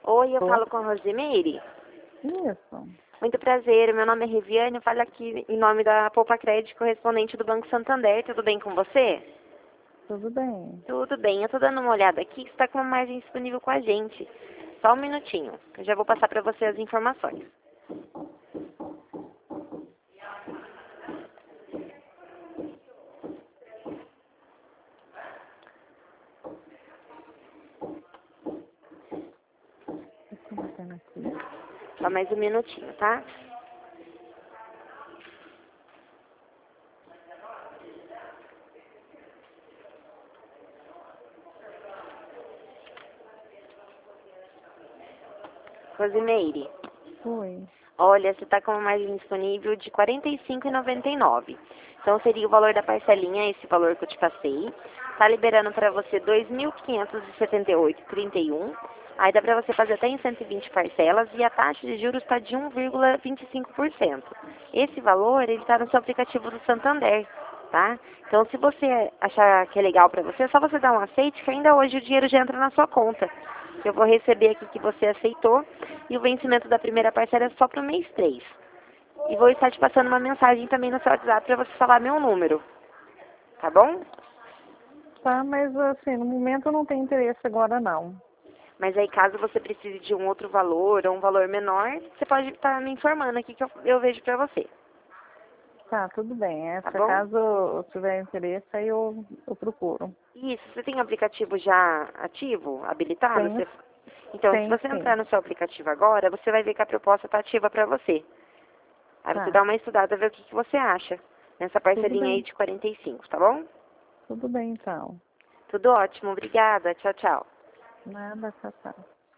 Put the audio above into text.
Oi, eu Tô. falo com a Rosimeire. Isso. Muito prazer, meu nome é Reviane, eu falo aqui em nome da Poupa Crédito, correspondente do Banco Santander. Tudo bem com você? Tudo bem. Tudo bem, eu tô dando uma olhada aqui, que está com uma margem disponível com a gente. Só um minutinho, eu já vou passar para você as informações. Eu tô batendo aqui. Só mais um minutinho, tá? Rosimeire, Oi. olha, você está com uma margem disponível de R$ 45,99. Então seria o valor da parcelinha, esse valor que eu te passei. Tá liberando para você R$ 2.578,31. Aí dá para você fazer até em 120 parcelas e a taxa de juros está de 1,25%. Esse valor, ele está no seu aplicativo do Santander, tá? Então se você achar que é legal para você, é só você dar um aceite que ainda hoje o dinheiro já entra na sua conta. Eu vou receber aqui que você aceitou e o vencimento da primeira parcela é só para o mês 3. E vou estar te passando uma mensagem também no seu WhatsApp para você falar meu número, tá bom? Tá, mas assim, no momento eu não tenho interesse agora não. Mas aí caso você precise de um outro valor ou um valor menor, você pode estar me informando aqui que eu vejo para você, Tá, tudo bem. tá Se bom? caso eu tiver interesse, aí eu procuro. Isso, você tem o aplicativo já ativo, habilitado? Tenho, Então, se tenho você sim. entrar no seu aplicativo agora, você vai ver que a proposta está ativa para você. Aí você Tá, dá uma estudada, ver o que você acha nessa tudo parcelinha aí bem. de 45, tá bom? Tudo bem então. Tudo ótimo, obrigada. Tchau, tchau. Nada, tchau, tchau.